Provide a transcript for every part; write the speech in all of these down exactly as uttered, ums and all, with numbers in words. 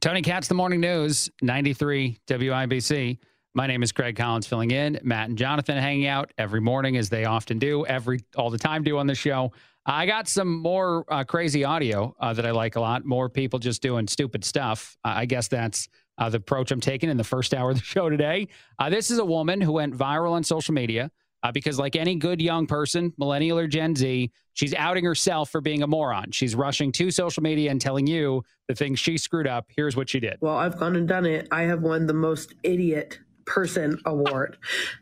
Tony Katz, the Morning News, ninety-three W I B C. My name is Craig Collins, filling in. Matt and Jonathan hanging out every morning, as they often do, every all the time do on the show. I got some more uh, crazy audio uh, that I like a lot. More people just doing stupid stuff. Uh, I guess that's uh, the approach I'm taking in the first hour of the show today. Uh, this is a woman who went viral on social media uh, because, like any good young person, millennial or Gen Z, she's outing herself for being a moron. She's rushing to social media and telling you the things she screwed up. Here's what she did. Well, I've gone and done it. I have won the most idiot person award.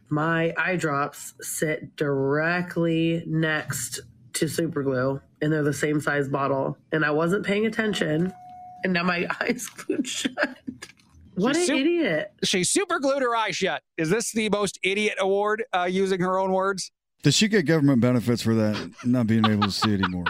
My eye drops sit directly next to super glue, and they're the same size bottle. And I wasn't paying attention, and now my eyes glued shut. What She's an su- idiot. She super glued her eye shut. Is this the most idiot award, uh, using her own words? Does she get government benefits for that, not being able to see anymore?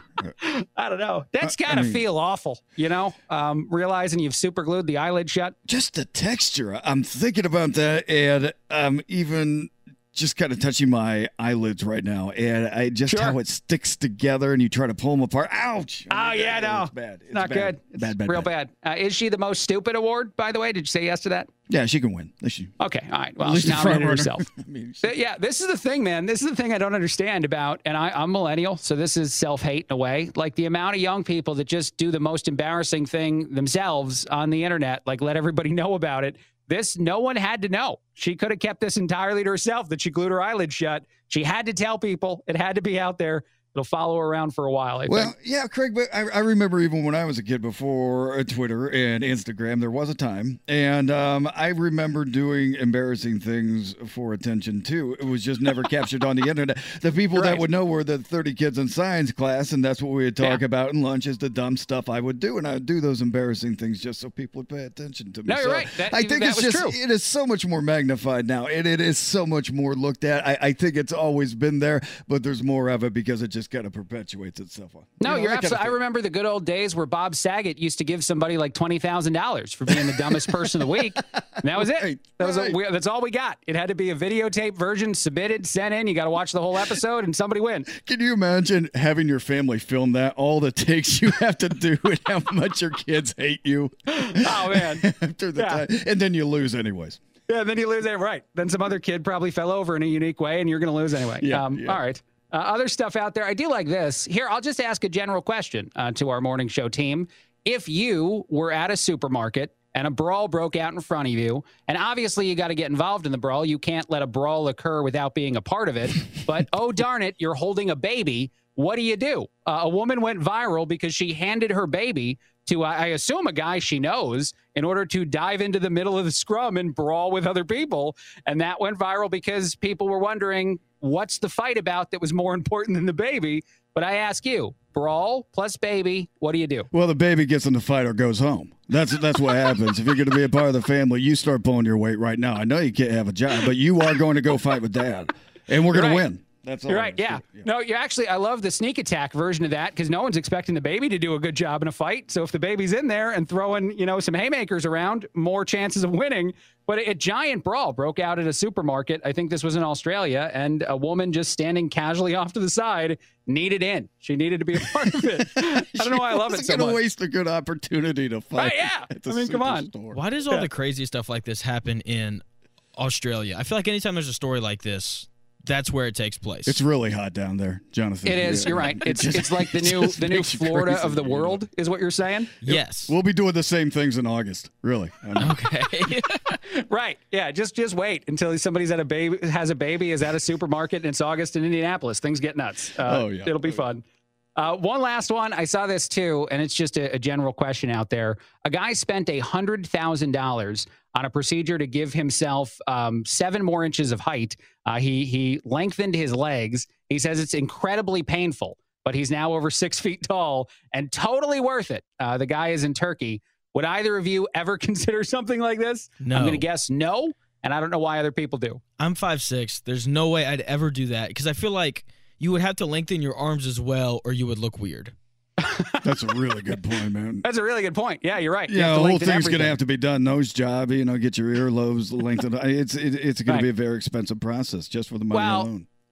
I don't know. That's I- got to I mean- feel awful, you know, um, realizing you've super glued the eyelid shut. Just the texture. I'm thinking about that, and I'm even just kind of touching my eyelids right now, and I just Sure. how it sticks together, and you try to pull them apart. Ouch! Oh, yeah, no. It's bad. It's Not bad. good. It's bad, bad, Real bad. bad. Uh, is she the most stupid award, by the way? Did you say yes to that? Yeah, she can win. She, Okay. All right. Well, At least she the front nominated runner. herself. I mean, she- Th- Yeah, this is the thing, man. This is the thing I don't understand about, and I, I'm millennial, so this is self-hate in a way. Like the amount of young people that just do the most embarrassing thing themselves on the internet, like let everybody know about it. This, no one had to know. She could have kept this entirely to herself, that she glued her eyelid shut. She had to tell people. It had to be out there. It'll follow her around for a while, I Well, think. yeah, Craig, but I, I remember even when I was a kid before uh, Twitter and Instagram, there was a time. And um, I remember doing embarrassing things for attention, too. It was just never captured on the internet. The people Right. that would know were the thirty kids in science class, and that's what we would talk Yeah. about in lunch is the dumb stuff I would do. And I would do those embarrassing things just so people would pay attention to me. No, you're So right. That- I think that it's was just, true. it is so much more magnified now, and it is so much more looked at. I, I think it's always been there, but there's more of it because it just kind of perpetuates itself on. No, You know, you're that kind of absolutely. I thing. remember the good old days where Bob Saget used to give somebody like twenty thousand dollars for being the dumbest person of the week. And that was it. Right, that was right. a, we, that's all we got. It had to be a videotape version, submitted, sent in. You got to watch the whole episode, and somebody win. Can you imagine having your family film that? All the takes you have to do and how much your kids hate you Oh man. after the Yeah. time. And then you lose anyways. Yeah, then you lose it. Right. Then some other kid probably fell over in a unique way, and you're going to lose anyway. Yeah, um, yeah. All right. Uh, other stuff out there. I do like this. Here, I'll just ask a general question uh, to our morning show team. If you were at a supermarket and a brawl broke out in front of you, and obviously you got to get involved in the brawl. You can't let a brawl occur without being a part of it. But, oh, darn it, you're holding a baby. What do you do? Uh, a woman went viral because she handed her baby to, I assume, a guy she knows in order to dive into the middle of the scrum and brawl with other people. And that went viral because people were wondering, what's the fight about that was more important than the baby? But I ask you, brawl plus baby, what do you do? Well, the baby gets in the fight or goes home. That's that's what happens. If you're going to be a part of the family, you start pulling your weight right now. I know you can't have a job, but you are going to go fight with dad, and we're going You're to right. win. That's all. You're I'm right. Yeah. saying. No, you actually, I love the sneak attack version of that because no one's expecting the baby to do a good job in a fight. So if the baby's in there and throwing, you know, some haymakers around, more chances of winning. But a giant brawl broke out at a supermarket. I think this was in Australia, and a woman just standing casually off to the side needed in. She needed to be a part of it. I don't know why I love it so going to much. waste a good opportunity to fight. Right, yeah. at the I mean, come on. superstore. Why does all Yeah. the crazy stuff like this happen in Australia? I feel like anytime there's a story like this, that's where it takes place. It's really hot down there, Jonathan. It is. Yeah. You're right. It It's just- it's like the it new just the new makes you Florida crazy, of the you know. world is what you're saying. yes. We'll be doing the same things in August. Really. I know. Okay. Right. Yeah. Just just wait until somebody's at a baby has a baby is at a supermarket and it's August in Indianapolis. Things get nuts. Uh, Oh, yeah. It'll be Oh, yeah. fun. Uh, one last one. I saw this too, and it's just a, a general question out there. A guy spent a hundred thousand dollars on a procedure to give himself um, seven more inches of height. Uh, he he lengthened his legs. He says it's incredibly painful, but he's now over six feet tall and totally worth it. Uh, the guy is in Turkey. Would either of you ever consider something like this? No. I'm going to guess no, and I don't know why other people do. I'm five six. There's no way I'd ever do that because I feel like you would have to lengthen your arms as well or you would look weird. That's a really good point, man. That's a really good point. Yeah, you're right. You Yeah, have the to whole lengthen thing's going to everything. have to be done nose job, you know, get your earlobes lengthened. It's it, it's going Right. to be a very expensive process just for the money Well, alone.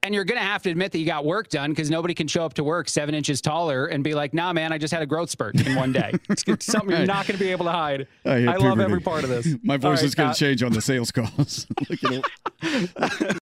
And you're going to have to admit that you got work done because nobody can show up to work seven inches taller and be like, nah, man, I just had a growth spurt in one day. It's something you're not going to be able to hide. I, I love every part of this. My voice All is going uh, to change on the sales calls. Look at it.